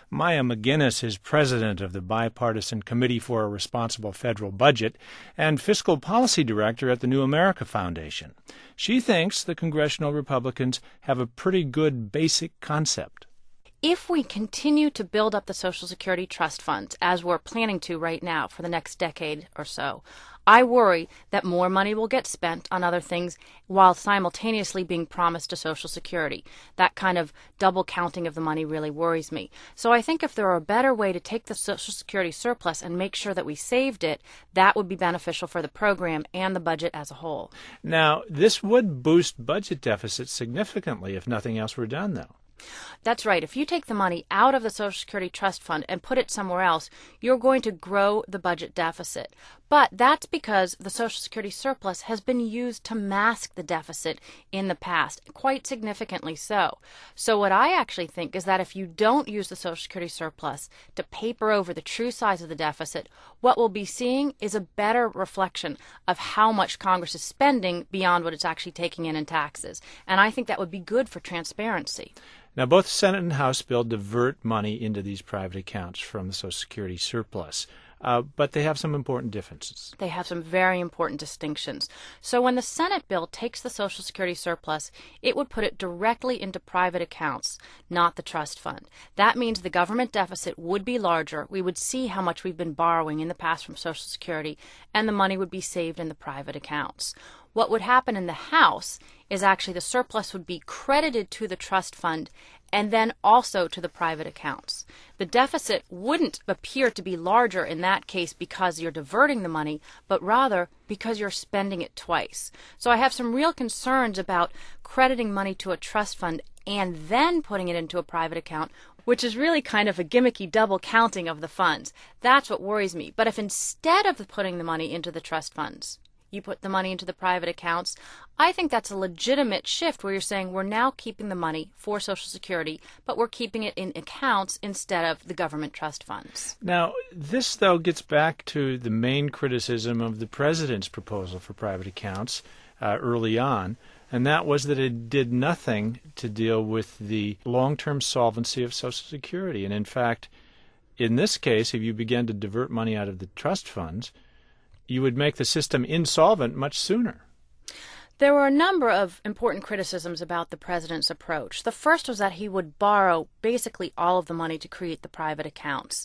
Maya McGuinness is president of the Bipartisan Committee for a Responsible Federal Budget and fiscal policy director at the New America Foundation. She thinks the congressional Republicans have a pretty good basic concept. If we continue to build up the Social Security trust funds, as we're planning to right now for the next decade or so, I worry that more money will get spent on other things while simultaneously being promised to Social Security. That kind of double counting of the money really worries me. So I think if there were a better way to take the Social Security surplus and make sure that we saved it, that would be beneficial for the program and the budget as a whole. Now, this would boost budget deficits significantly if nothing else were done, though. That's right. If you take the money out of the Social Security Trust Fund and put it somewhere else, you're going to grow the budget deficit. But that's because the Social Security surplus has been used to mask the deficit in the past, quite significantly so. So what I actually think is that if you don't use the Social Security surplus to paper over the true size of the deficit, what we'll be seeing is a better reflection of how much Congress is spending beyond what it's actually taking in taxes. And I think that would be good for transparency. Now, both the Senate and House bill divert money into these private accounts from the Social Security surplus, but they have some important differences. They have some very important distinctions. So when the Senate bill takes the Social Security surplus, it would put it directly into private accounts, not the trust fund. That means the government deficit would be larger. We would see how much we've been borrowing in the past from Social Security, and the money would be saved in the private accounts. What would happen in the House is actually the surplus would be credited to the trust fund and then also to the private accounts. The deficit wouldn't appear to be larger in that case because you're diverting the money, but rather because you're spending it twice. So I have some real concerns about crediting money to a trust fund and then putting it into a private account, which is really kind of a gimmicky double counting of the funds. That's what worries me. But if instead of putting the money into the trust funds, you put the money into the private accounts, I think that's a legitimate shift where you're saying we're now keeping the money for Social Security, but we're keeping it in accounts instead of the government trust funds. Now, this, though, gets back to the main criticism of the president's proposal for private accounts early on, and that was that it did nothing to deal with the long-term solvency of Social Security. And in fact, in this case, if you began to divert money out of the trust funds, you would make the system insolvent much sooner. There were a number of important criticisms about the president's approach. The first was that he would borrow basically all of the money to create the private accounts.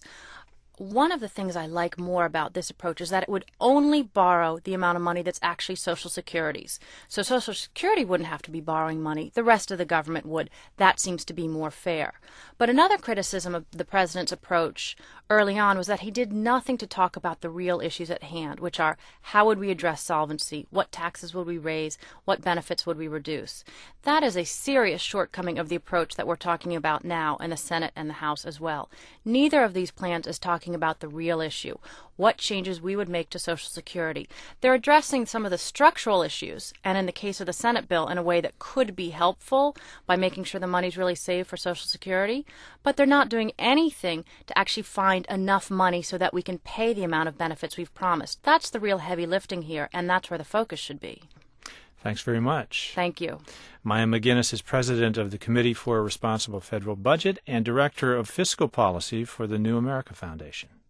One of the things I like more about this approach is that it would only borrow the amount of money that's actually Social Security's. So Social Security wouldn't have to be borrowing money. The rest of the government would. That seems to be more fair. But another criticism of the president's approach early on was that he did nothing to talk about the real issues at hand, which are how would we address solvency, what taxes would we raise, what benefits would we reduce. That is a serious shortcoming of the approach that we're talking about now in the Senate and the House as well. Neither of these plans is talking about the real issue, what changes we would make to Social Security. They're addressing some of the structural issues, and in the case of the Senate bill, in a way that could be helpful by making sure the money's really saved for Social Security, but they're not doing anything to actually find enough money so that we can pay the amount of benefits we've promised. That's the real heavy lifting here, and that's where the focus should be. Thanks very much. Thank you. Maya McGuinness is president of the Committee for a Responsible Federal Budget and director of fiscal policy for the New America Foundation.